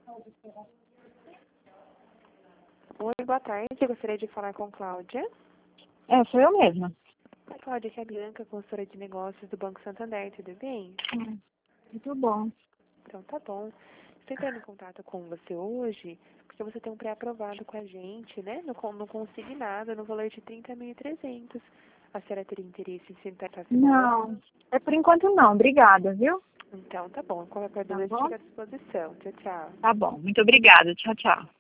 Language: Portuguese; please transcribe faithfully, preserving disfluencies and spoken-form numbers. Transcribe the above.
Oi, boa tarde. Eu gostaria de falar com Cláudia. É, sou eu mesma. Oi, Cláudia, aqui é a Bianca, consultora de negócios do Banco Santander, tudo bem? Hum, muito bom. Então tá bom. Estou entrando em contato com você hoje, porque você tem um pré-aprovado com a gente, né? No, con- no consignado, no valor de trinta mil e trezentos. A senhora teria interesse em sentar essa Não, é por enquanto não. Obrigada, viu? Então tá bom. Qualquer Tá dúvida, bom? fica à disposição. Tchau, tchau. Tá bom. Muito obrigada. Tchau, tchau.